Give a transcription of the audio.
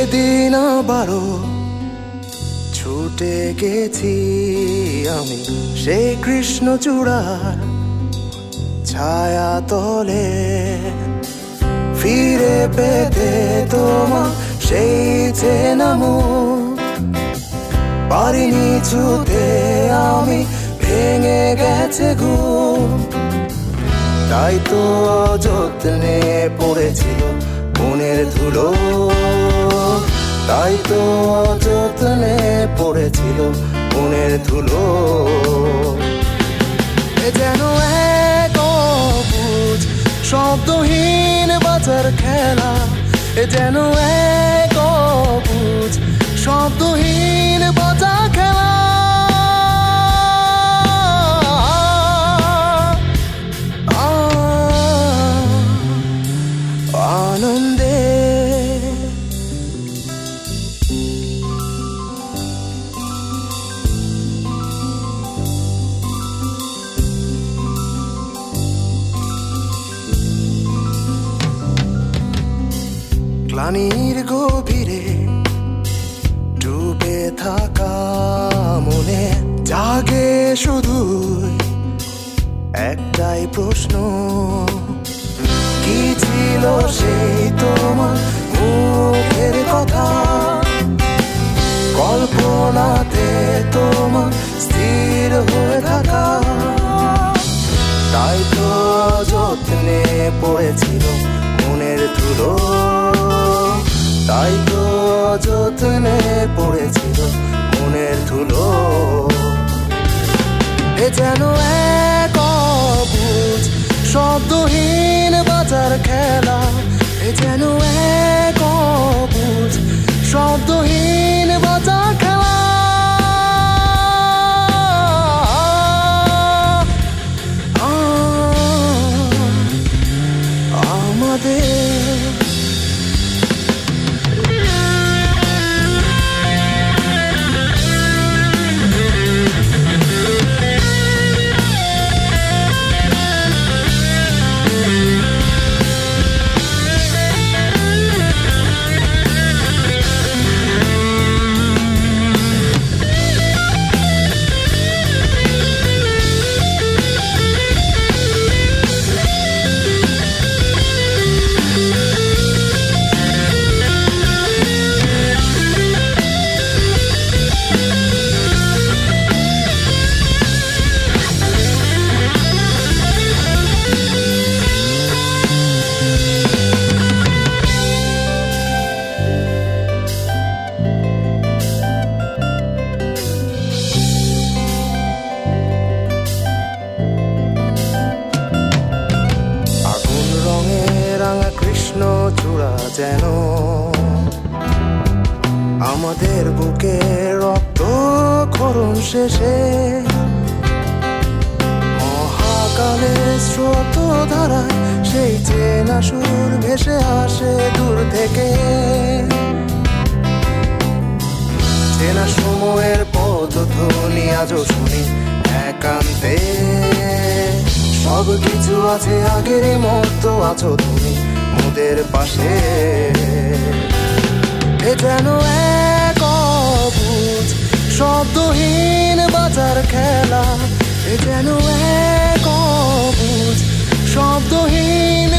সেদিন আবারও ছুটে গেছি আমি সেই কৃষ্ণচূড়ার ছায়া তলে, ফিরে পেতে তোমার সেই চেনা মুখ পারিনি ছুতে আমি, ভেঙে গেছে ঘুম। তাই তো অযত্নে পড়েছিল মনের ধুলো, তাই তো অযত্নে পড়েছিল মনের ধুলো। এ যেন এক অবুঝ শব্দহীন বাঁচার খেলা, এ যেন এক অবুঝ শব্দহীন বাঁচা খেলা। আনন্দে গ্লানির গভীরে ডুবে থাকা মনে জাগে শুধু একটাই প্রশ্ন, কি ছিল সেই তোমার মুখের কথা? কল্পনাতে তোমার স্থির হয়ে থাকা, তাই তো যত্নে পড়েছিল মনের ধুলো, তাই তো যত্নে পড়েছিল মনের ধুলো। এ যেন এক অবুঝ শব্দহীন বাঁচার খেলা, এ যেন এক অবুঝ শব্দহীন বাঁচার খেলা। আমাদের কৃষ্ণচূড়া যেন আমাদের বুকে রক্ত ক্ষরণ শেষে, মহাকালের স্রোত ধারায় সেই চেনা সুর ভেসে আসে দূর থেকে। চেনা সময়ের পদধ্বনি আজও শুনি একান্তে, সব কিছু আছে আগেরই মতো, আছো তুমি মোদের পাশে। এ যেন এক অবুঝ শব্দহীন বাঁচার খেলা, এ যেন এক অবুঝ শব্দহীন